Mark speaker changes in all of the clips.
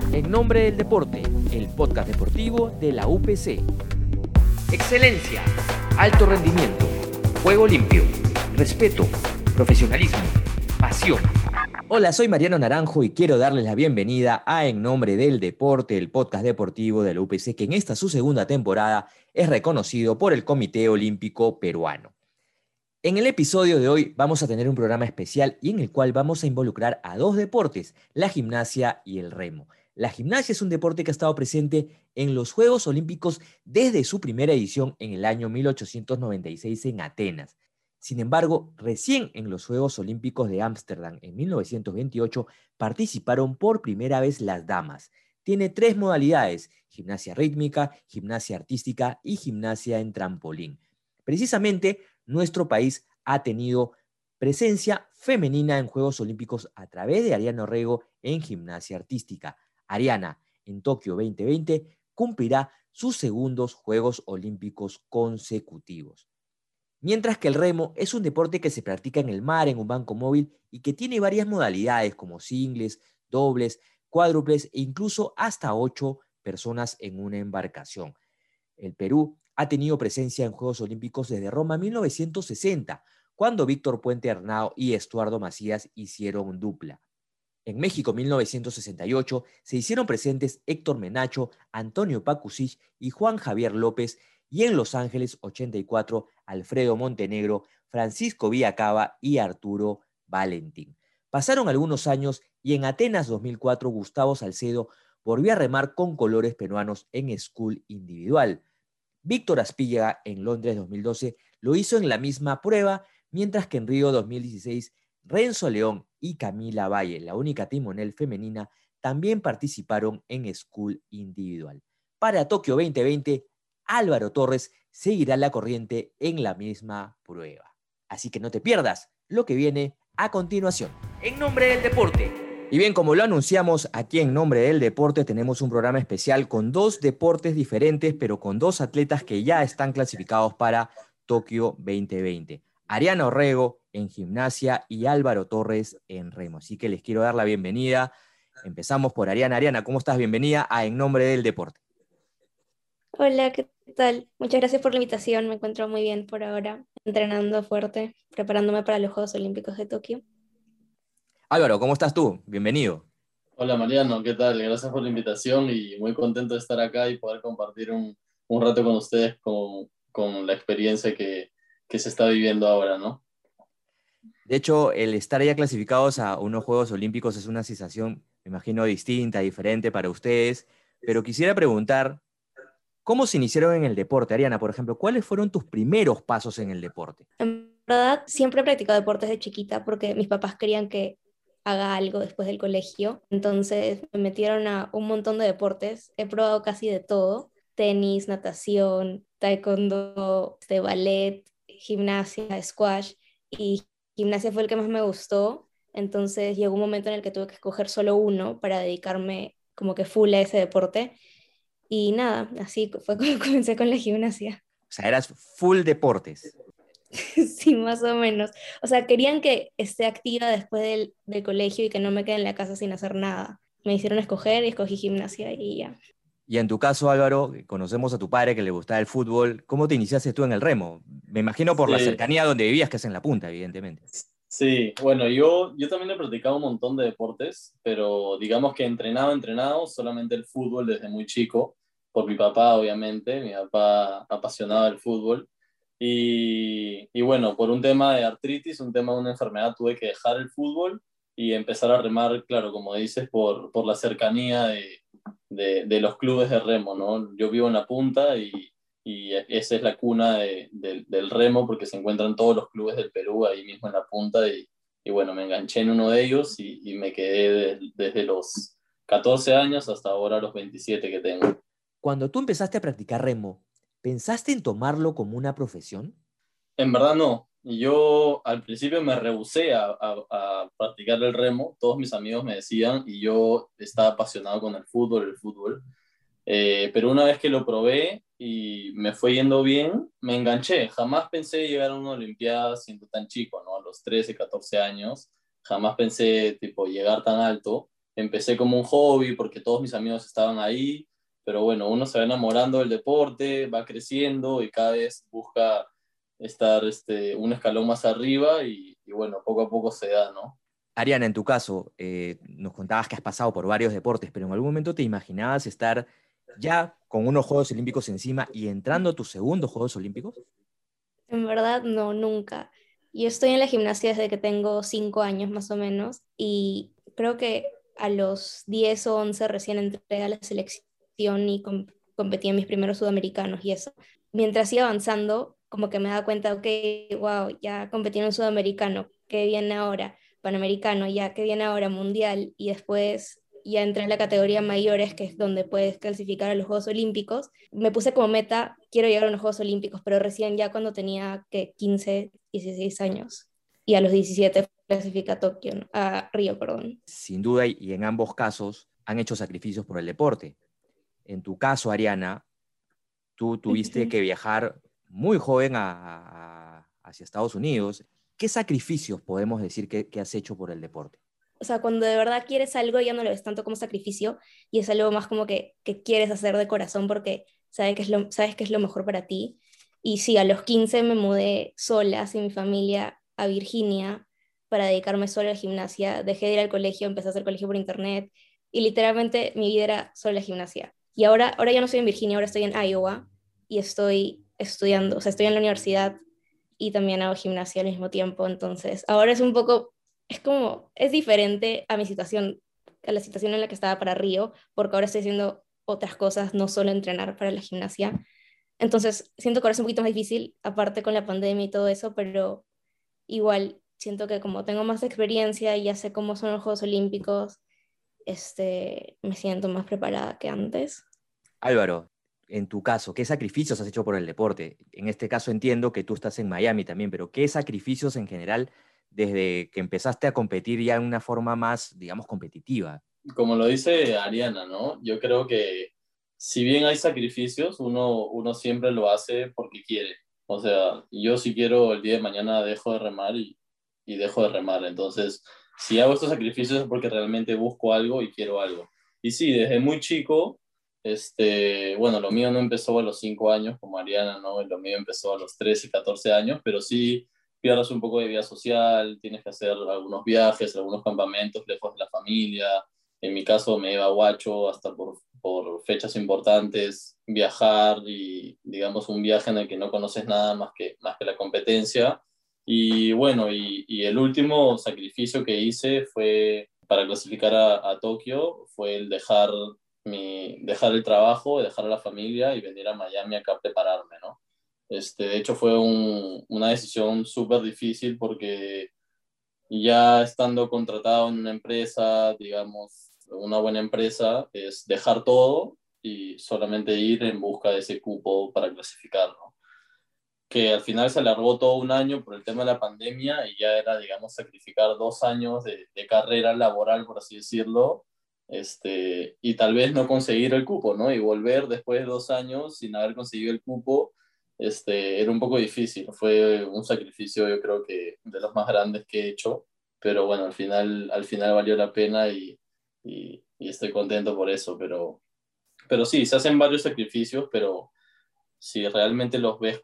Speaker 1: En nombre del deporte, el podcast deportivo de la UPC. Excelencia, alto rendimiento, juego limpio, respeto, profesionalismo, pasión. Hola, soy Mariano Naranjo y quiero darles la bienvenida a En Nombre del Deporte, el podcast deportivo de la UPC, que en esta su segunda temporada es reconocido por el Comité Olímpico Peruano. En el episodio de hoy vamos a tener un programa especial y en el cual vamos a involucrar a dos deportes, la gimnasia y el remo. La gimnasia es un deporte que ha estado presente en los Juegos Olímpicos desde su primera edición en el año 1896 en Atenas. Sin embargo, recién en los Juegos Olímpicos de Ámsterdam en 1928 participaron por primera vez las damas. Tiene 3 modalidades: gimnasia rítmica, gimnasia artística y gimnasia en trampolín. Precisamente, nuestro país ha tenido presencia femenina en Juegos Olímpicos a través de Ariana Orrego en gimnasia artística. Ariana, en Tokio 2020, cumplirá sus segundos Juegos Olímpicos consecutivos. Mientras que el remo es un deporte que se practica en el mar, en un banco móvil, y que tiene varias modalidades como singles, dobles, cuádruples e incluso hasta 8 personas en una embarcación. El Perú ha tenido presencia en Juegos Olímpicos desde Roma 1960, cuando Víctor Puente Arnao y Estuardo Macías hicieron dupla. En México 1968 se hicieron presentes Héctor Menacho, Antonio Pacucich y Juan Javier López, y en Los Ángeles 84 Alfredo Montenegro, Francisco Villacaba y Arturo Valentín. Pasaron algunos años y en Atenas 2004 Gustavo Salcedo volvió a remar con colores peruanos en school individual. Víctor Aspíllaga en Londres 2012 lo hizo en la misma prueba, mientras que en Río 2016 Renzo León y Camila Valle, la única timonel femenina, también participaron en school individual. Para Tokio 2020, Álvaro Torres seguirá la corriente en la misma prueba. Así que no te pierdas lo que viene a continuación. En nombre del deporte. Y bien, como lo anunciamos aquí en Nombre del Deporte, tenemos un programa especial con 2 deportes diferentes, pero con 2 atletas que ya están clasificados para Tokio 2020. Ariana Orrego en gimnasia y Álvaro Torres en remo. Así que les quiero dar la bienvenida. Empezamos por Ariana. Ariana, ¿cómo estás? Bienvenida a En Nombre del Deporte.
Speaker 2: Hola, ¿qué tal? Muchas gracias por la invitación. Me encuentro muy bien por ahora, entrenando fuerte, preparándome para los Juegos Olímpicos de Tokio.
Speaker 1: Álvaro, ¿cómo estás tú? Bienvenido.
Speaker 3: Hola Mariano, ¿qué tal? Gracias por la invitación y muy contento de estar acá y poder compartir un rato con ustedes con la experiencia que se está viviendo ahora, ¿no?
Speaker 1: De hecho, el estar ya clasificados a unos Juegos Olímpicos es una sensación, me imagino, distinta, diferente para ustedes. Pero quisiera preguntar, ¿cómo se iniciaron en el deporte, Ariana? Por ejemplo, ¿cuáles fueron tus primeros pasos en el deporte?
Speaker 2: En verdad, siempre he practicado deportes de chiquita porque mis papás querían que haga algo después del colegio. Entonces me metieron a un montón de deportes. He probado casi de todo: tenis, natación, taekwondo, ballet, gimnasia, squash. Y gimnasia fue el que más me gustó. Entonces llegó un momento en el que tuve que escoger solo uno para dedicarme como que full a ese deporte. Y nada, así fue como comencé con la gimnasia.
Speaker 1: O sea, eras full deportes.
Speaker 2: Sí, más o menos. O sea, querían que esté activa después del colegio y que no me quede en la casa sin hacer nada. Me hicieron escoger y escogí gimnasia y ya.
Speaker 1: Y en tu caso, Álvaro, conocemos a tu padre que le gustaba el fútbol. ¿Cómo te iniciaste tú en el remo? Me imagino por la
Speaker 3: Sí,
Speaker 1: cercanía donde vivías, que es en la punta, evidentemente.
Speaker 3: sí, bueno, yo también he practicado un montón de deportes, pero digamos que entrenado, solamente el fútbol desde muy chico, por mi papá, obviamente, mi papá apasionado del fútbol. Y bueno, por un tema de artritis, un tema de una enfermedad, tuve que dejar el fútbol y empezar a remar, claro, como dices, por la cercanía de los clubes de remo, ¿no? Yo vivo en la punta y esa es la cuna del remo porque se encuentran todos los clubes del Perú ahí mismo en la punta y bueno, me enganché en uno de ellos y me quedé desde los 14 años hasta ahora los 27 que tengo.
Speaker 1: Cuando tú empezaste a practicar remo, ¿pensaste en tomarlo como una profesión?
Speaker 3: En verdad no. Yo al principio me rehusé a practicar el remo. Todos mis amigos me decían y yo estaba apasionado con el fútbol. Pero una vez que lo probé y me fue yendo bien, me enganché. Jamás pensé llegar a una Olimpiada siendo tan chico, ¿no? A los 13, 14 años. Jamás pensé, tipo, llegar tan alto. empecé como un hobby porque todos mis amigos estaban ahí, pero bueno, uno se va enamorando del deporte, va creciendo y cada vez busca estar un escalón más arriba y bueno, poco a poco se da, ¿no?
Speaker 1: Ariana, en tu caso, nos contabas que has pasado por varios deportes, pero ¿en algún momento te imaginabas estar ya con unos Juegos Olímpicos encima y entrando a tus segundos Juegos Olímpicos?
Speaker 2: En verdad, no, nunca. Yo estoy en la gimnasia desde que tengo 5 años más o menos y creo que a los 10 o 11 recién entré a la selección y competí en mis primeros sudamericanos y eso. Mientras iba avanzando, como que me daba cuenta, ok, wow, ya competí en un sudamericano, ¿qué viene ahora? Panamericano, ya, ¿qué viene ahora? Mundial. Y después ya entré en la categoría mayores, que es donde puedes clasificar a los Juegos Olímpicos. Me puse como meta, quiero llegar a los Juegos Olímpicos, pero recién ya cuando tenía que 15, 16 años. Y a los 17 clasifica a Tokio, ¿no? A Río, perdón.
Speaker 1: Sin duda, y en ambos casos han hecho sacrificios por el deporte. En tu caso, Ariana, tú tuviste que viajar muy joven hacia Estados Unidos. ¿Qué sacrificios podemos decir que has hecho por el deporte?
Speaker 2: O sea, cuando de verdad quieres algo, ya no lo ves tanto como sacrificio y es algo más como que quieres hacer de corazón porque sabes que es lo mejor para ti. Y sí, a los 15 me mudé sola, sin mi familia, a Virginia para dedicarme solo a la gimnasia. Dejé de ir al colegio, empecé a hacer colegio por internet y literalmente mi vida era solo la gimnasia. Y ahora ya no estoy en Virginia, ahora estoy en Iowa y estoy estudiando, o sea, estoy en la universidad y también hago gimnasia al mismo tiempo. Entonces, ahora es un poco es diferente a mi situación, a la situación en la que estaba para Río, porque ahora estoy haciendo otras cosas, no solo entrenar para la gimnasia. Entonces, siento que ahora es un poquito más difícil, aparte con la pandemia y todo eso, pero igual siento que como tengo más experiencia y ya sé cómo son los Juegos Olímpicos, me siento más preparada que antes.
Speaker 1: Álvaro, en tu caso, ¿qué sacrificios has hecho por el deporte? En este caso entiendo que tú estás en Miami también, pero ¿qué sacrificios en general desde que empezaste a competir ya en una forma más, digamos, competitiva?
Speaker 3: Como lo dice Ariana, ¿no? Yo creo que si bien hay sacrificios, uno siempre lo hace porque quiere. O sea, yo si quiero el día de mañana dejo de remar y dejo de remar. Entonces, si hago estos sacrificios es porque realmente busco algo y quiero algo. Y sí, desde muy chico, bueno, lo mío no empezó a los 5 años como Ariana, ¿no? Lo mío empezó a los 13 y 14 años, pero sí pierdes un poco de vida social, tienes que hacer algunos viajes, algunos campamentos lejos de la familia. En mi caso me iba a Huacho hasta por fechas importantes, viajar y digamos un viaje en el que no conoces nada más que la competencia. Y bueno, y el último sacrificio que hice fue para clasificar a Tokio, fue el dejar el trabajo, dejar a la familia y venir a Miami acá a prepararme, ¿no? De hecho fue una decisión súper difícil porque ya estando contratado en una empresa, digamos, una buena empresa, es dejar todo y solamente ir en busca de ese cupo para clasificar, ¿no? Que al final se alargó todo un año por el tema de la pandemia y ya era, digamos, sacrificar 2 años de carrera laboral, por así decirlo, y tal vez no conseguir el cupo, ¿no? Y volver después de 2 años sin haber conseguido el cupo, era un poco difícil. Fue un sacrificio, yo creo que de los más grandes que he hecho, pero bueno, al final valió la pena y estoy contento por eso, pero sí, se hacen varios sacrificios, pero si realmente los ves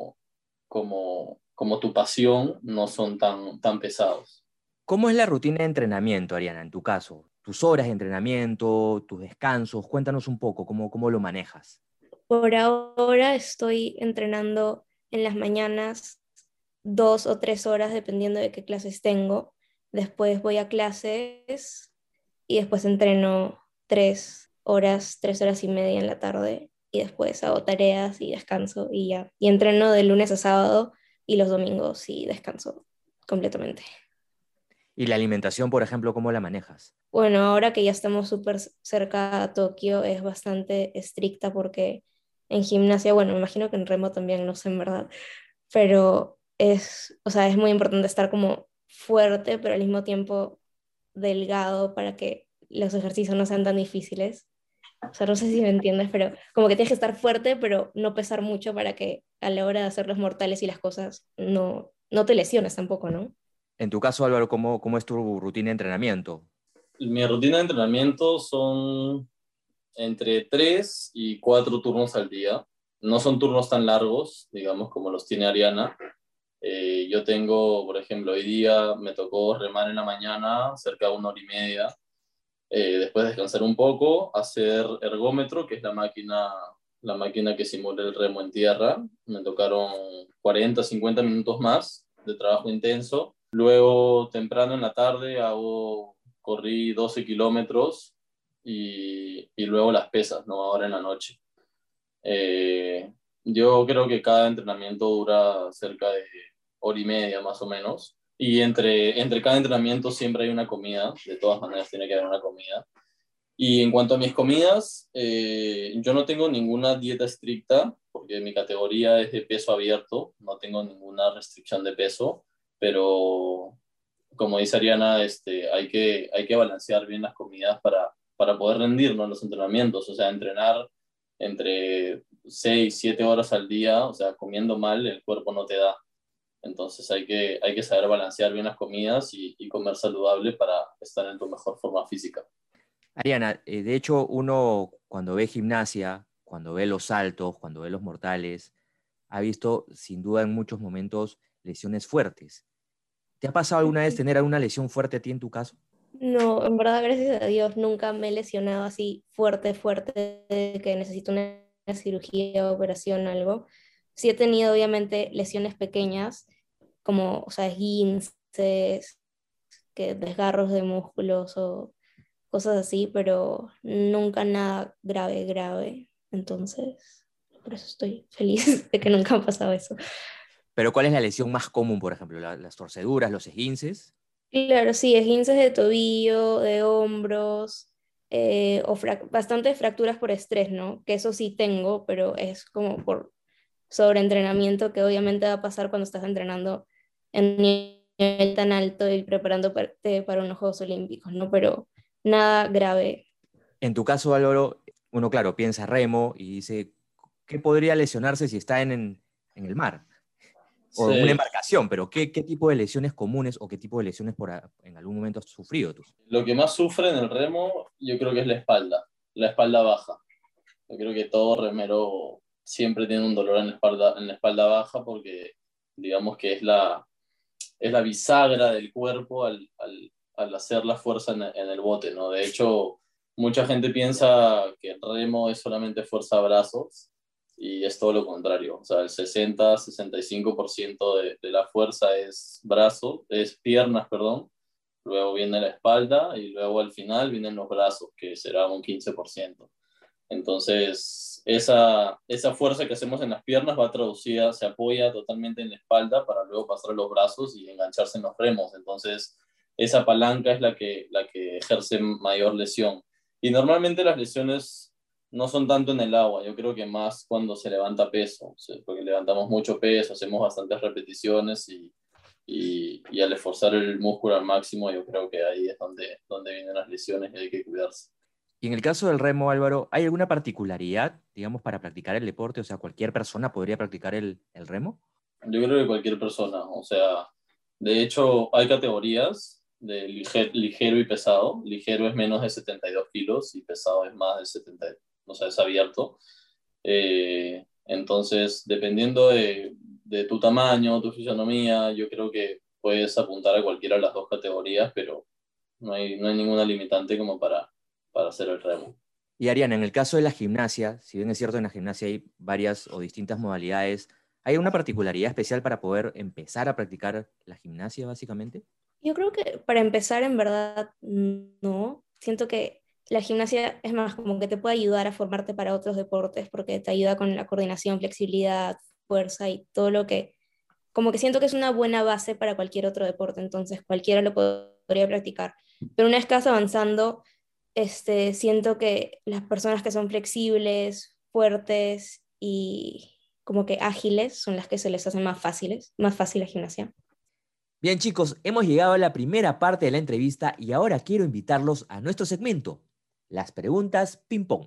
Speaker 3: como tu pasión, no son tan pesados.
Speaker 1: ¿Cómo es la rutina de entrenamiento, Ariana, en tu caso? Tus horas de entrenamiento, tus descansos, cuéntanos un poco cómo lo manejas.
Speaker 2: Por ahora estoy entrenando en las mañanas 2 o 3 horas, dependiendo de qué clases tengo. Después voy a clases y después entreno 3 horas, 3 horas y media en la tarde y después hago tareas y descanso y ya. Y entreno de lunes a sábado y los domingos y descanso completamente.
Speaker 1: Y la alimentación, por ejemplo, ¿cómo la manejas?
Speaker 2: Bueno, ahora que ya estamos súper cerca a Tokio es bastante estricta porque en gimnasia, bueno, me imagino que en remo también, no sé en verdad, pero o sea, es muy importante estar como fuerte, pero al mismo tiempo delgado para que los ejercicios no sean tan difíciles. O sea, no sé si me entiendes, pero como que tienes que estar fuerte, pero no pesar mucho para que a la hora de hacer los mortales y las cosas no te lesiones tampoco, ¿no?
Speaker 1: En tu caso, Álvaro, ¿cómo es tu rutina de entrenamiento?
Speaker 3: Mi rutina de entrenamiento son entre 3 y 4 turnos al día. No son turnos tan largos, digamos, como los tiene Ariana. Yo tengo, por ejemplo, hoy día me tocó remar en la mañana, cerca de 1 hora y media. Después descansar un poco, hacer ergómetro, que es la máquina que simula el remo en tierra. Me tocaron 40, 50 minutos más de trabajo intenso. Luego, temprano en la tarde, corrí 12 kilómetros y luego las pesas, ¿no? Ahora en la noche. Eh, yo creo que cada entrenamiento dura cerca de hora y media más o menos. Y entre cada entrenamiento siempre hay una comida, de todas maneras tiene que haber una comida. Y en cuanto a mis comidas, yo no tengo ninguna dieta estricta, porque mi categoría es de peso abierto, no tengo ninguna restricción de peso, pero como dice Ariana, hay que balancear bien las comidas para poder rendirnos en los entrenamientos, o sea, entrenar entre 6 7 horas al día, o sea, comiendo mal, el cuerpo no te da. Entonces hay que saber balancear bien las comidas y comer saludable para estar en tu mejor forma física.
Speaker 1: Ariana, de hecho, uno cuando ve gimnasia, cuando ve los saltos, cuando ve los mortales, ha visto sin duda en muchos momentos lesiones fuertes. ¿Te ha pasado alguna vez tener alguna lesión fuerte a ti en tu caso?
Speaker 2: No, en verdad, gracias a Dios, nunca me he lesionado así fuerte, fuerte, de que necesito una cirugía, operación, algo. Sí he tenido, obviamente, lesiones pequeñas, como, o sea, esguinces, que desgarros de músculos o cosas así, pero nunca nada grave, grave. Entonces, por eso estoy feliz de que nunca ha pasado eso.
Speaker 1: Pero ¿cuál es la lesión más común, por ejemplo? ¿Las torceduras, los esguinces?
Speaker 2: Claro, sí, esguinces de tobillo, de hombros, o bastantes fracturas por estrés, ¿no? Que eso sí tengo, pero es como por sobreentrenamiento que obviamente va a pasar cuando estás entrenando en un nivel tan alto y preparándote para unos Juegos Olímpicos, ¿no? Pero nada grave.
Speaker 1: En tu caso, Álvaro, uno, claro, piensa remo y dice, ¿qué podría lesionarse si está en el mar? O en una
Speaker 3: Sí,
Speaker 1: embarcación, pero ¿qué tipo de lesiones comunes o qué tipo de lesiones en algún momento has sufrido tú?
Speaker 3: lo que más sufre en el remo yo creo que es la espalda baja. Yo creo que todo remero siempre tiene un dolor en la espalda baja porque digamos que es la bisagra del cuerpo al hacer la fuerza en el bote, ¿no? De hecho, mucha gente piensa que el remo es solamente fuerza a brazos y es todo lo contrario. O sea, el 60-65% de la fuerza es piernas, perdón. Luego viene la espalda y luego al final vienen los brazos, que será un 15%. Entonces, esa fuerza que hacemos en las piernas va traducida, se apoya totalmente en la espalda para luego pasar a los brazos y engancharse en los remos. Entonces, esa palanca es la que ejerce mayor lesión. Y normalmente las lesiones no son tanto en el agua, yo creo que más cuando se levanta peso, o sea, porque levantamos mucho peso, hacemos bastantes repeticiones y al esforzar el músculo al máximo, yo creo que ahí es donde vienen las lesiones y hay que cuidarse.
Speaker 1: Y en el caso del remo, Álvaro, ¿hay alguna particularidad, digamos, para practicar el deporte? O sea, ¿cualquier persona podría practicar el remo?
Speaker 3: Yo creo que cualquier persona, o sea, de hecho hay categorías de ligero y pesado. Ligero es menos de 72 kilos y pesado es más de 70, o sea, es abierto. Entonces, dependiendo de tu tamaño, tu fisionomía, yo creo que puedes apuntar a cualquiera de las dos categorías, pero no hay ninguna limitante como para hacer el remo.
Speaker 1: Y Ariana, en el caso de la gimnasia, si bien es cierto en la gimnasia hay varias o distintas modalidades, ¿hay una particularidad especial para poder empezar a practicar la gimnasia, básicamente?
Speaker 2: Yo creo que para empezar, en verdad, no. Siento que la gimnasia es más como que te puede ayudar a formarte para otros deportes porque te ayuda con la coordinación, flexibilidad, fuerza y todo lo que, como que siento que es una buena base para cualquier otro deporte, entonces cualquiera lo podría practicar. Pero una vez que vas avanzando, siento que las personas que son flexibles, fuertes y como que ágiles son las que se les hacen más fácil la gimnasia.
Speaker 1: Bien, chicos, hemos llegado a la primera parte de la entrevista y ahora quiero invitarlos a nuestro segmento, las preguntas ping-pong.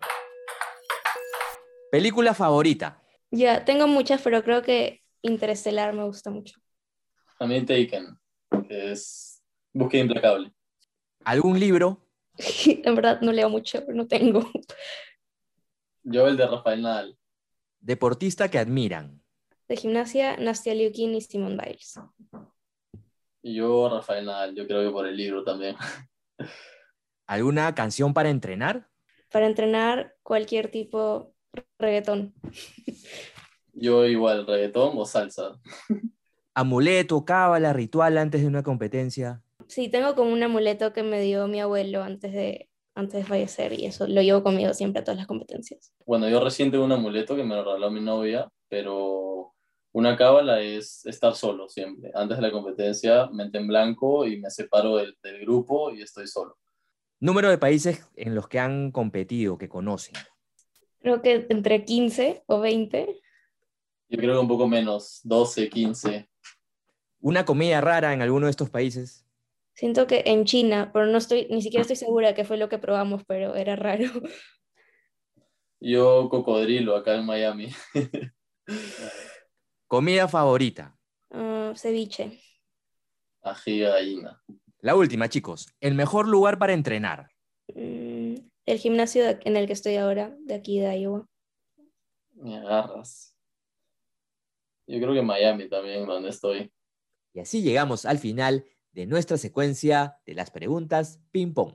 Speaker 1: ¿Película favorita?
Speaker 2: Ya, tengo muchas, pero creo que Interestelar me gusta mucho.
Speaker 3: También Taken, que es Búsqueda Implacable.
Speaker 1: ¿Algún libro?
Speaker 2: En verdad no leo mucho, no tengo.
Speaker 3: Yo el de Rafael Nadal.
Speaker 1: Deportista que admiran.
Speaker 2: De gimnasia, Nastia Liukin y Simone Biles.
Speaker 3: Y yo Rafael Nadal, yo creo que por el libro también.
Speaker 1: ¿Alguna canción para entrenar?
Speaker 2: Para entrenar cualquier tipo, reggaetón.
Speaker 3: Yo igual, reggaetón o salsa.
Speaker 1: ¿Amuleto, cábala, ritual antes de una competencia?
Speaker 2: Sí, tengo como un amuleto que me dio mi abuelo antes de fallecer y eso lo llevo conmigo siempre a todas las competencias.
Speaker 3: Bueno, yo recién tengo un amuleto que me lo regaló mi novia, pero una cábala es estar solo siempre. Antes de la competencia, mente en blanco y me separo del grupo y estoy solo.
Speaker 1: Número de países en los que han competido, que conocen.
Speaker 2: Creo que entre 15 o 20.
Speaker 3: Yo creo que un poco menos, 12, 15.
Speaker 1: ¿Una comida rara en alguno de estos países?
Speaker 2: Siento que en China, pero ni siquiera estoy segura de qué fue lo que probamos, pero era raro.
Speaker 3: Yo cocodrilo acá en Miami.
Speaker 1: ¿Comida favorita?
Speaker 2: Ceviche.
Speaker 3: Ají de gallina.
Speaker 1: La última, chicos. ¿El mejor lugar para entrenar?
Speaker 2: El gimnasio en el que estoy ahora, de aquí de Iowa.
Speaker 3: Me agarras. Yo creo que Miami también, donde estoy.
Speaker 1: Y así llegamos al final de nuestra secuencia de las preguntas ping-pong.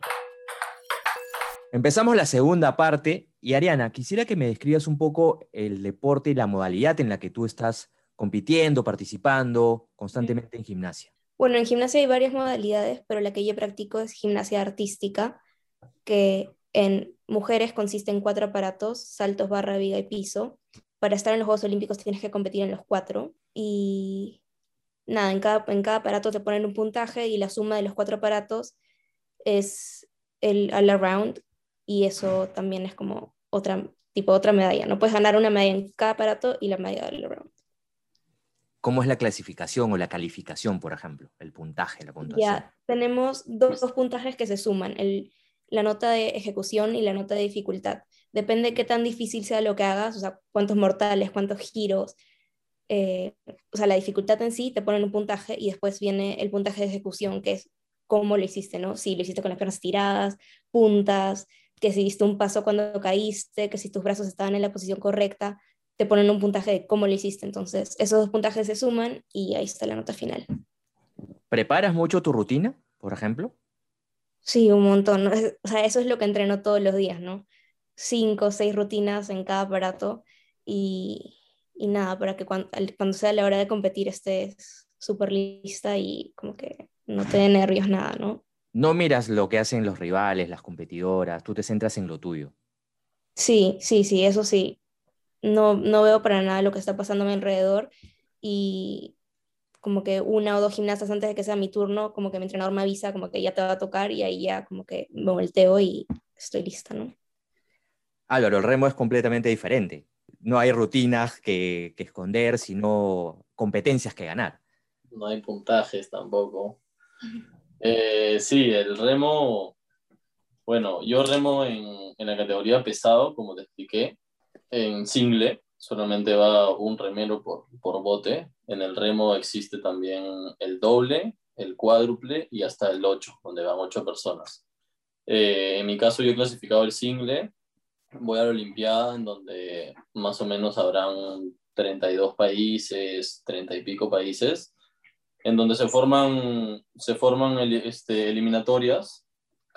Speaker 1: Empezamos la segunda parte y Ariana, quisiera que me describas un poco el deporte y la modalidad en la que tú estás compitiendo, participando constantemente en gimnasia.
Speaker 2: Bueno, en gimnasia hay varias modalidades, pero la que yo practico es gimnasia artística, que en mujeres consiste en 4 aparatos, saltos, barra, viga y piso. Para estar en los Juegos Olímpicos tienes que competir en los 4 y nada, en cada aparato te ponen un puntaje y la suma de los 4 aparatos es el all around y eso también es como otra medalla. No puedes ganar una medalla en cada aparato y la medalla all around.
Speaker 1: ¿Cómo es la clasificación o la calificación, por ejemplo? El puntaje, la puntuación.
Speaker 2: Ya tenemos dos puntajes que se suman, la nota de ejecución y la nota de dificultad. Depende de qué tan difícil sea lo que hagas, o sea, cuántos mortales, cuántos giros, o sea, la dificultad en sí te ponen un puntaje y después viene el puntaje de ejecución, que es cómo lo hiciste, ¿no? Si lo hiciste con las piernas tiradas, puntas, que si diste un paso cuando caíste, que si tus brazos estaban en la posición correcta, te ponen un puntaje de cómo lo hiciste. Entonces, esos dos puntajes se suman y ahí está la nota final.
Speaker 1: ¿Preparas mucho tu rutina, por ejemplo?
Speaker 2: Sí, un montón, ¿no? O sea, eso es lo que entreno todos los días, ¿no? 5 o 6 rutinas en cada aparato y nada, para que cuando sea la hora de competir estés súper lista y como que no te dé nervios, nada, ¿no?
Speaker 1: No miras lo que hacen los rivales, las competidoras, tú te centras en lo tuyo.
Speaker 2: Sí, sí, sí, eso sí. No veo para nada lo que está pasando a mi alrededor y como que 1 o 2 gimnastas antes de que sea mi turno, como que mi entrenador me avisa como que ya te va a tocar y ahí ya como que me volteo y estoy lista, ¿no?
Speaker 1: Álvaro, el remo es completamente diferente. No hay rutinas que esconder, sino competencias que ganar.
Speaker 3: No hay puntajes tampoco. Sí, el remo, bueno, yo remo en la categoría pesado, como te expliqué, en single, solamente va un remero por bote. En el remo existe también el doble, el cuádruple y hasta el 8, donde van 8 personas. En mi caso yo he clasificado el single, voy a la Olimpiada en donde más o menos habrán 32 países, 30 y pico países, en donde se forman eliminatorias.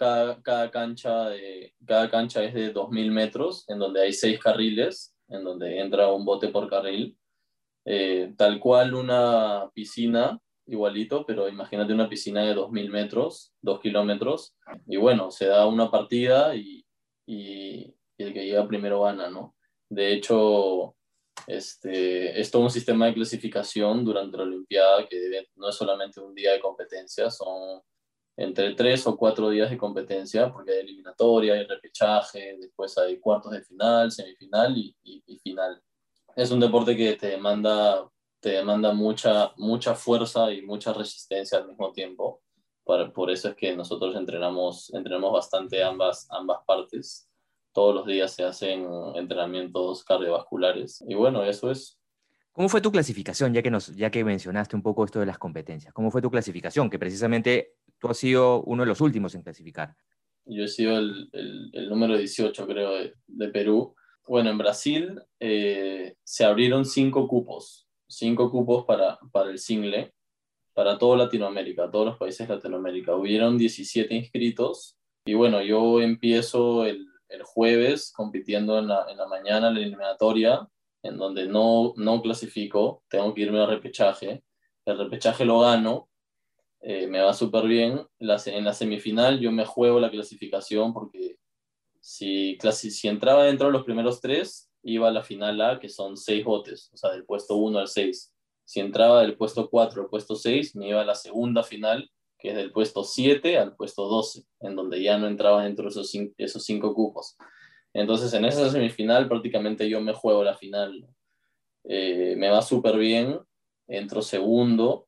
Speaker 3: Cada cancha es de 2.000 metros, en donde hay 6 carriles, en donde entra un bote por carril, tal cual una piscina, igualito, pero imagínate una piscina de 2.000 metros, 2 kilómetros, y bueno, se da una partida y el que llega primero gana, ¿no? De hecho, es todo un sistema de clasificación durante la Olimpiada no es solamente un día de competencia, son entre 3 o 4 días de competencia, porque hay eliminatoria, hay repechaje, después hay cuartos de final, semifinal y final. Es un deporte que te demanda mucha fuerza y mucha resistencia al mismo tiempo. Por eso es que nosotros entrenamos bastante ambas partes. Todos los días se hacen entrenamientos cardiovasculares. Y bueno, eso es.
Speaker 1: ¿Cómo fue tu clasificación, ya que mencionaste un poco esto de las competencias? ¿Cómo fue tu clasificación? Que precisamente tú has sido uno de los últimos en clasificar.
Speaker 3: Yo he sido el número 18, creo, de Perú. Bueno, en Brasil se abrieron 5 cupos para el single, para toda Latinoamérica, todos los países de Latinoamérica. Hubieron 17 inscritos y bueno, yo empiezo el jueves compitiendo en la mañana, en la eliminatoria, en donde no clasifico, tengo que irme al repechaje. El repechaje lo gano, me va súper bien. En la semifinal yo me juego la clasificación porque si entraba dentro de los primeros tres, iba a la final A, que son 6 botes, o sea, del puesto 1 al 6. Si entraba del puesto 4 al puesto 6, me iba a la segunda final, que es del puesto 7 al puesto 12, en donde ya no entraba dentro de esos 5 cupos. Entonces, en esa semifinal prácticamente yo me juego la final, ¿no? Me va súper bien, entro segundo,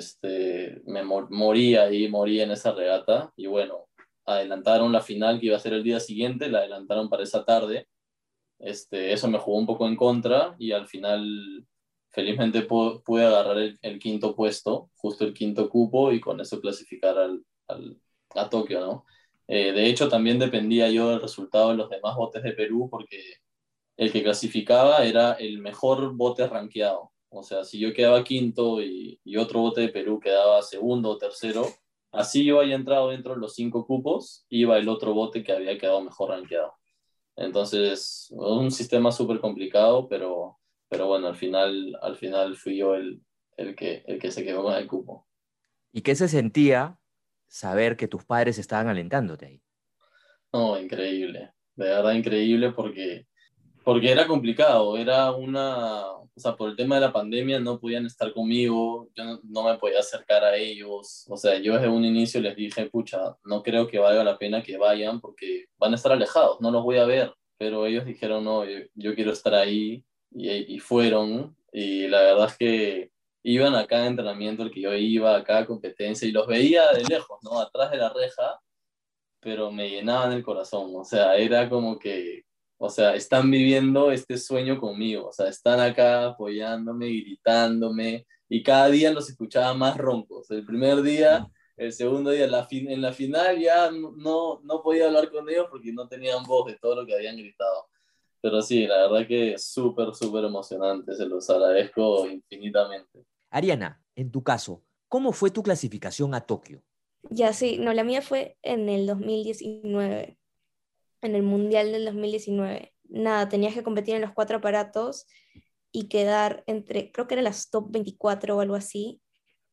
Speaker 3: morí ahí, morí en esa regata, y bueno, adelantaron la final que iba a ser el día siguiente, la adelantaron para esa tarde. Eso me jugó un poco en contra y al final felizmente pude agarrar el quinto puesto, justo el quinto cupo, y con eso clasificar a Tokio, ¿no? De hecho, también dependía yo del resultado de los demás botes de Perú, porque el que clasificaba era el mejor bote rankeado. O sea, si yo quedaba quinto y otro bote de Perú quedaba segundo o tercero, así yo haya entrado dentro de los 5 cupos, iba el otro bote que había quedado mejor rankeado. Entonces, un sistema súper complicado, pero bueno, al final fui yo el que se quedó con el cupo.
Speaker 1: ¿Y qué se sentía saber que tus padres estaban alentándote ahí?
Speaker 3: No, increíble, de verdad increíble porque era complicado, o sea, por el tema de la pandemia no podían estar conmigo, yo no me podía acercar a ellos, o sea, yo desde un inicio les dije, pucha, no creo que valga la pena que vayan porque van a estar alejados, no los voy a ver, pero ellos dijeron, no, yo quiero estar ahí, y fueron, y la verdad es que iban a cada entrenamiento el que yo iba, a cada competencia, y los veía de lejos, ¿no? Atrás de la reja, pero me llenaban el corazón, o sea, era como que, o sea, están viviendo este sueño conmigo, o sea, están acá apoyándome, gritándome, y cada día los escuchaba más roncos. El primer día, el segundo día, en la final ya no podía hablar con ellos porque no tenían voz de todo lo que habían gritado. Pero sí, la verdad que es súper, súper emocionante, se los agradezco infinitamente.
Speaker 1: Ariana, en tu caso, ¿cómo fue tu clasificación a Tokio?
Speaker 2: Ya sí, no, la mía fue en el 2019, en el Mundial del 2019. Nada, tenías que competir en los 4 aparatos y quedar entre, creo que eran las top 24 o algo así,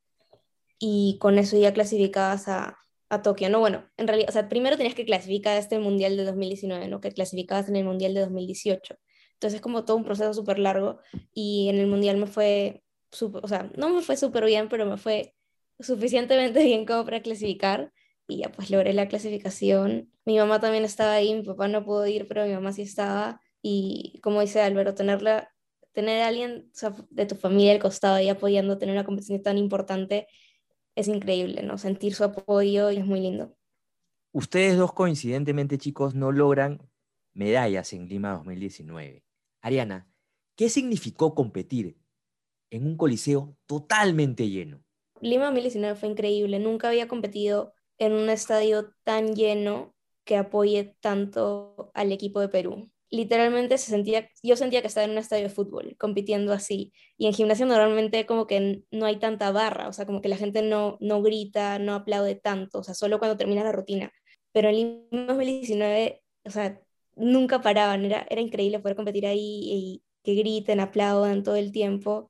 Speaker 2: y con eso ya clasificabas a Tokio, ¿no? Bueno, en realidad, o sea, primero tenías que clasificar a este Mundial de 2019, ¿no? Que clasificabas en el Mundial de 2018. Entonces es como todo un proceso súper largo y en el Mundial me fue súper, o sea, no me fue súper bien, pero me fue suficientemente bien como para clasificar y ya pues logré la clasificación. Mi mamá también estaba ahí, mi papá no pudo ir, pero mi mamá sí estaba y como dice Álvaro, tener a alguien, o sea, de tu familia al costado ahí apoyando, tener una competición tan importante es increíble, ¿no? Sentir su apoyo y es muy lindo.
Speaker 1: Ustedes dos coincidentemente, chicos, no logran medallas en Lima 2019. Ariana, ¿qué significó competir en un coliseo totalmente lleno?
Speaker 2: Lima 2019 fue increíble, nunca había competido en un estadio tan lleno que apoye tanto al equipo de Perú. Literalmente yo sentía que estaba en un estadio de fútbol, compitiendo así. Y en gimnasia normalmente como que no hay tanta barra, o sea, como que la gente no grita, no aplaude tanto, o sea, solo cuando termina la rutina. Pero en Lima 2019, o sea, nunca paraban, era increíble poder competir ahí y que griten, aplaudan todo el tiempo.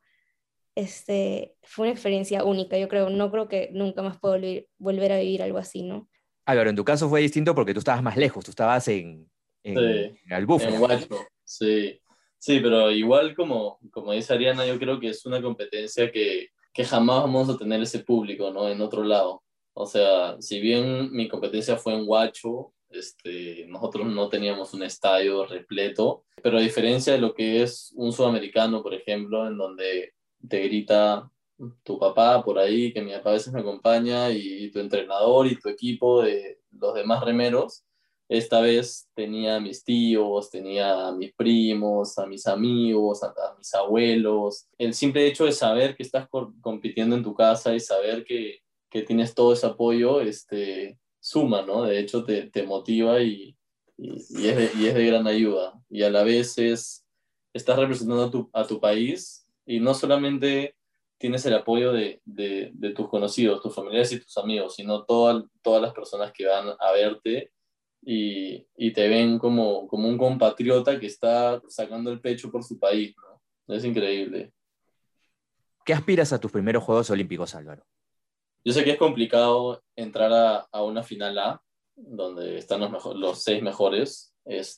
Speaker 2: Fue una experiencia única, yo creo, no creo que nunca más puedo volver a vivir algo así, ¿no?
Speaker 1: Álvaro, en tu caso fue distinto porque tú estabas más lejos, tú estabas en
Speaker 3: Sí,
Speaker 1: Albufera.
Speaker 3: en Huacho, sí. Sí, pero igual como dice Ariana, yo creo que es una competencia que jamás vamos a tener ese público, ¿no? En otro lado. O sea, si bien mi competencia fue en Huacho, nosotros no teníamos un estadio repleto, pero a diferencia de lo que es un sudamericano, por ejemplo, en donde te grita tu papá por ahí, que mi papá a veces me acompaña, y tu entrenador y tu equipo de los demás remeros. Esta vez tenía a mis tíos, tenía a mis primos, a mis amigos, a mis abuelos. El simple hecho de saber que estás compitiendo en tu casa y saber que tienes todo ese apoyo, suma, ¿no? De hecho, te motiva y es de gran ayuda. Y a la vez estás representando a tu país y no solamente tienes el apoyo de tus conocidos, tus familiares y tus amigos, sino todas las personas que van a verte y te ven como un compatriota que está sacando el pecho por su país, ¿no? Es increíble.
Speaker 1: ¿Qué aspiras a tus primeros Juegos Olímpicos, Álvaro?
Speaker 3: Yo sé que es complicado entrar a una final A, donde están los 6 mejores.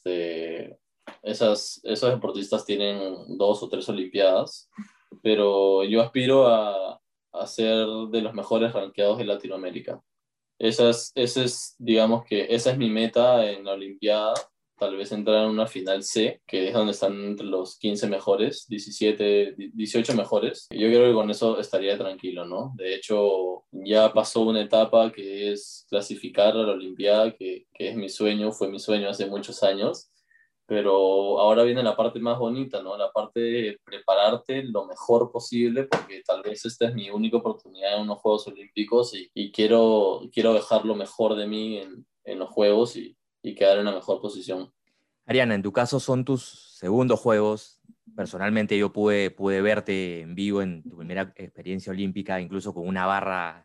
Speaker 3: Esos deportistas tienen 2 o 3 Olimpiadas, pero yo aspiro a ser de los mejores rankeados de Latinoamérica. Digamos que esa es mi meta en la Olimpiada, tal vez entrar en una final C, que es donde están entre los 15 mejores, 17, 18 mejores. Yo creo que con eso estaría tranquilo, ¿no? De hecho, ya pasó una etapa que es clasificar a la Olimpiada, que es mi sueño, fue mi sueño hace muchos años, pero ahora viene la parte más bonita, ¿no? La parte de prepararte lo mejor posible, porque tal vez esta es mi única oportunidad en unos Juegos Olímpicos y quiero dejar lo mejor de mí en los Juegos y quedar en la mejor posición.
Speaker 1: Ariana, en tu caso son tus segundos Juegos. Personalmente yo pude verte en vivo en tu primera experiencia olímpica, incluso con una barra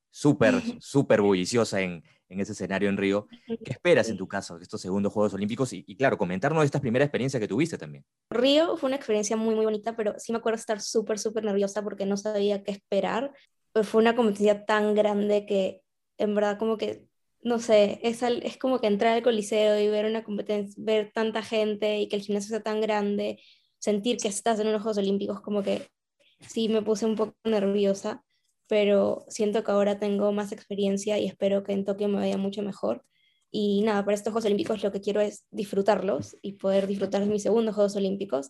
Speaker 1: súper bulliciosa en ese escenario en Río. ¿Qué esperas en tu caso de estos segundos Juegos Olímpicos? Y claro, comentarnos de esta primera experiencia que tuviste también.
Speaker 2: Río fue una experiencia muy, muy bonita, pero sí me acuerdo estar súper nerviosa porque no sabía qué esperar. Pues fue una competencia tan grande que en verdad como que, no sé, es como que entrar al coliseo y ver una competencia, ver tanta gente y que el gimnasio sea tan grande, sentir que estás en unos Juegos Olímpicos, como que sí me puse un poco nerviosa, pero siento que ahora tengo más experiencia y espero que en Tokio me vaya mucho mejor. Y nada, para estos Juegos Olímpicos lo que quiero es disfrutarlos y poder disfrutar de mis segundos Juegos Olímpicos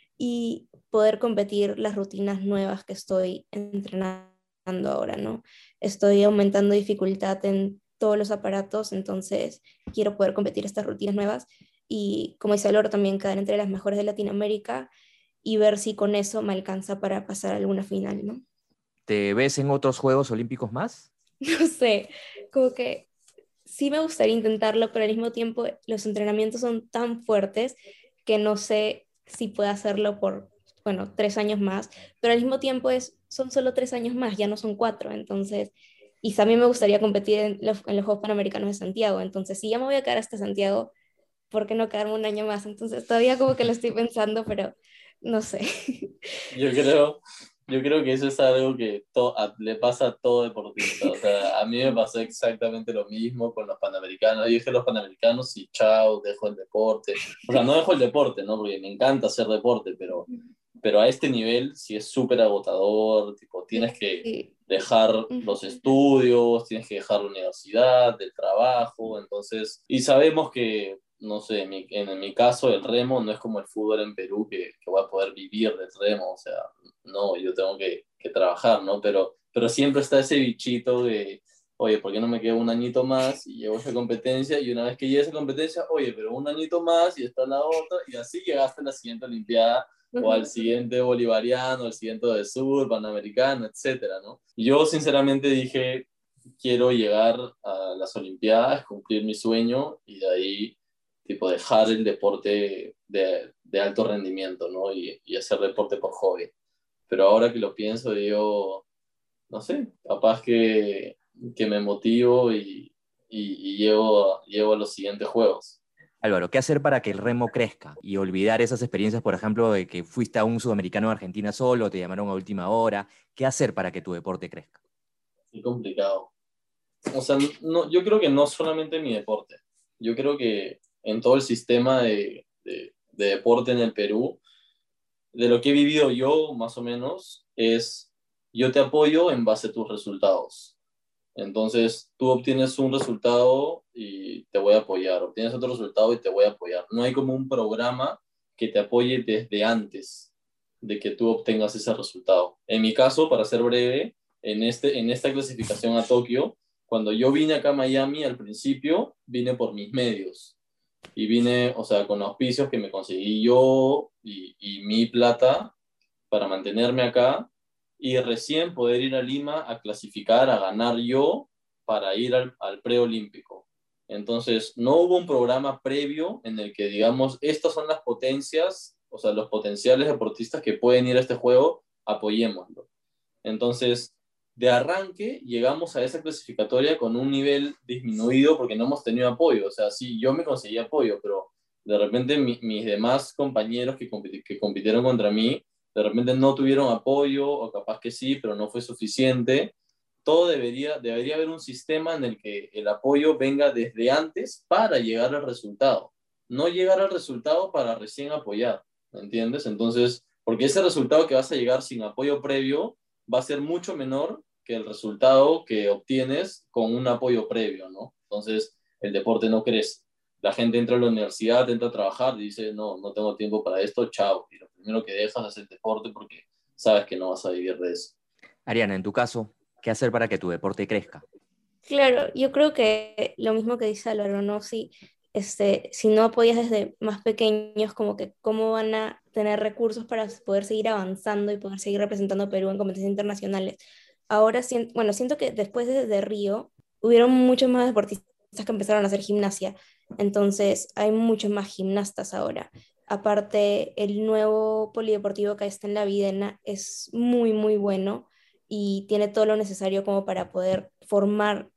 Speaker 2: y poder competir las rutinas nuevas que estoy entrenando ahora, ¿no? Estoy aumentando dificultad en todos los aparatos, entonces quiero poder competir estas rutinas nuevas y, como dice Loro, también quedar entre las mejores de Latinoamérica y ver si con eso me alcanza para pasar a alguna final, ¿no?
Speaker 1: ¿Te ves en otros Juegos Olímpicos más?
Speaker 2: No sé, como que sí me gustaría intentarlo, pero al mismo tiempo los entrenamientos son tan fuertes que no sé si puedo hacerlo por, bueno, 3 años más, pero al mismo tiempo son solo 3 años más, ya no son 4, entonces, y también me gustaría competir en los Juegos Panamericanos de Santiago, entonces si ya me voy a quedar hasta Santiago, ¿por qué no quedarme un año más? Entonces todavía como que lo estoy pensando, pero no sé.
Speaker 3: Yo creo, yo creo que eso es algo que le pasa a todo deportista. O sea, a mí me pasó exactamente lo mismo con los Panamericanos. Yo dije los Panamericanos y chao, dejo el deporte. O sea, no dejo el deporte, ¿no? Porque me encanta hacer deporte, pero a este nivel sí es súper agotador. Tipo, tienes que
Speaker 2: Sí.
Speaker 3: dejar los estudios, tienes que dejar la universidad, el trabajo. Entonces, y sabemos que no sé, en mi caso el remo no es como el fútbol en Perú que voy a poder vivir del remo, o sea, no, yo tengo que trabajar, ¿no? Pero siempre está ese bichito de, oye, ¿por qué no me quedo un añito más y llevo esa competencia? Y una vez que llegue esa competencia, oye, pero un añito más y está la otra, y así llegaste a la siguiente Olimpiada o al siguiente bolivariano, al siguiente de sur, panamericano, etcétera, ¿no? Yo sinceramente dije, quiero llegar a las Olimpiadas, cumplir mi sueño y de ahí tipo dejar el deporte de alto rendimiento, ¿no? Y hacer deporte por hobby. Pero ahora que lo pienso, digo, no sé, capaz que me motivo y llevo a los siguientes juegos.
Speaker 1: Álvaro, ¿qué hacer para que el remo crezca y olvidar esas experiencias, por ejemplo, de que fuiste a un sudamericano de Argentina solo, te llamaron a última hora? ¿Qué hacer para que tu deporte crezca?
Speaker 3: Qué complicado. O sea, no, yo creo que no solamente mi deporte. Yo creo que en todo el sistema de deporte en el Perú, de lo que he vivido yo, más o menos, es yo te apoyo en base a tus resultados. Entonces, tú obtienes un resultado y te voy a apoyar, obtienes otro resultado y te voy a apoyar. No hay como un programa que te apoye desde antes de que tú obtengas ese resultado. En mi caso, para ser breve, en esta clasificación a Tokio, cuando yo vine acá a Miami, al principio, vine por mis medios y vine, o sea, con auspicios que me conseguí yo y mi plata para mantenerme acá y recién poder ir a Lima a clasificar, a ganar yo para ir al preolímpico. Entonces, no hubo un programa previo en el que, digamos, estas son las potencias, o sea, los potenciales deportistas que pueden ir a este juego, apoyémoslo. Entonces, de arranque, llegamos a esa clasificatoria con un nivel disminuido porque no hemos tenido apoyo. O sea, sí, yo me conseguí apoyo, pero de repente mis demás compañeros que compitieron contra mí, de repente no tuvieron apoyo, o capaz que sí, pero no fue suficiente. Todo debería haber un sistema en el que el apoyo venga desde antes para llegar al resultado. No llegar al resultado para recién apoyar, ¿me entiendes? Entonces, porque ese resultado que vas a llegar sin apoyo previo va a ser mucho menor que el resultado que obtienes con un apoyo previo, ¿no? Entonces, el deporte no crece. La gente entra a la universidad, entra a trabajar, dice, no tengo tiempo para esto, chao. Y lo primero que dejas es el deporte porque sabes que no vas a vivir de eso.
Speaker 1: Ariana, en tu caso, ¿qué hacer para que tu deporte crezca?
Speaker 2: Claro, yo creo que lo mismo que dice Álvaro, ¿no? Si no apoyas desde más pequeños, como que cómo van a tener recursos para poder seguir avanzando y poder seguir representando a Perú en competencias internacionales. Ahora, siento que después de Río, hubieron muchos más deportistas que empezaron a hacer gimnasia, entonces hay muchos más gimnastas ahora. Aparte, el nuevo polideportivo que está en la Videna es muy, muy bueno y tiene todo lo necesario como para poder formar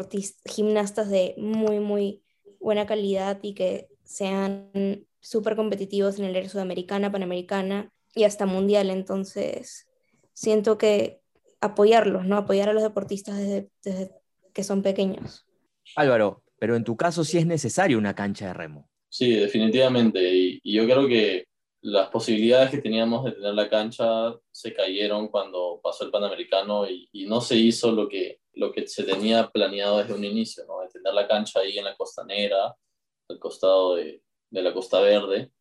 Speaker 2: gimnastas de muy, muy buena calidad y que sean súper competitivos en el área sudamericana, panamericana y hasta mundial. Entonces, siento que apoyarlos, ¿no? Apoyar a los deportistas desde que son pequeños.
Speaker 1: Álvaro, pero en tu caso sí es necesario una cancha de remo.
Speaker 3: Sí, definitivamente. Y yo creo que las posibilidades que teníamos de tener la cancha se cayeron cuando pasó el Panamericano y no se hizo lo que se tenía planeado desde un inicio, ¿no? De tener la cancha ahí en la costanera, al costado de la Costa Verde,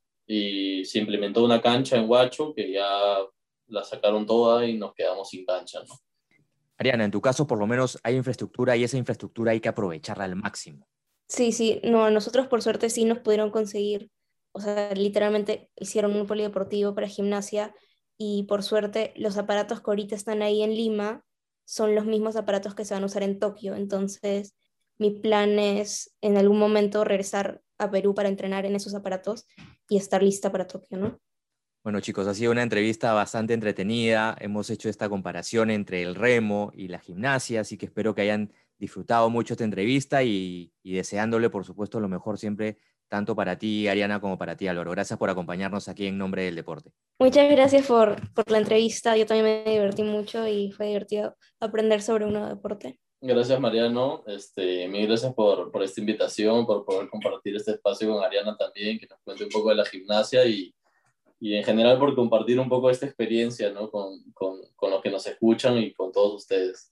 Speaker 3: y se implementó una cancha en Huacho que ya la sacaron toda y nos quedamos sin cancha, ¿no?
Speaker 1: Ariana, en tu caso por lo menos hay infraestructura y esa infraestructura hay que aprovecharla al máximo.
Speaker 2: Sí, no, nosotros por suerte sí nos pudieron conseguir, o sea, literalmente hicieron un polideportivo para gimnasia y por suerte los aparatos que ahorita están ahí en Lima son los mismos aparatos que se van a usar en Tokio, entonces mi plan es en algún momento regresar a Perú para entrenar en esos aparatos y estar lista para Tokio, ¿no?
Speaker 1: Bueno, chicos, ha sido una entrevista bastante entretenida. Hemos hecho esta comparación entre el remo y la gimnasia, así que espero que hayan disfrutado mucho esta entrevista y deseándole, por supuesto, lo mejor siempre, tanto para ti, Ariana, como para ti, Álvaro. Gracias por acompañarnos aquí en Nombre del Deporte.
Speaker 2: Muchas gracias por la entrevista. Yo también me divertí mucho y fue divertido aprender sobre un nuevo deporte.
Speaker 3: Gracias, Mariano. Mil gracias por esta invitación, por poder compartir este espacio con Ariana también, que nos cuente un poco de la gimnasia y en general por compartir un poco esta experiencia, ¿no? con los que nos escuchan y con todos ustedes.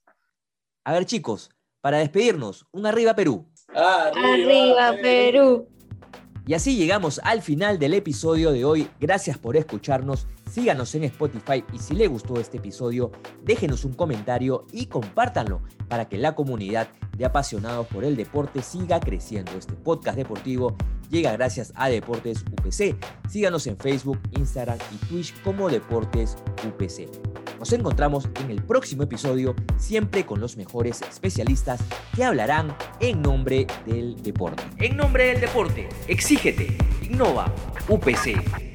Speaker 1: A ver, chicos, para despedirnos, un arriba Perú.
Speaker 2: ¡Arriba Perú!
Speaker 1: Y así llegamos al final del episodio de hoy. Gracias por escucharnos. Síganos en Spotify y si les gustó este episodio, déjenos un comentario y compártanlo para que la comunidad de apasionados por el deporte siga creciendo. Este podcast deportivo llega gracias a Deportes UPC. Síganos en Facebook, Instagram y Twitch como Deportes UPC. Nos encontramos en el próximo episodio, siempre con los mejores especialistas que hablarán en nombre del deporte. En nombre del deporte, exígete, innova, UPC.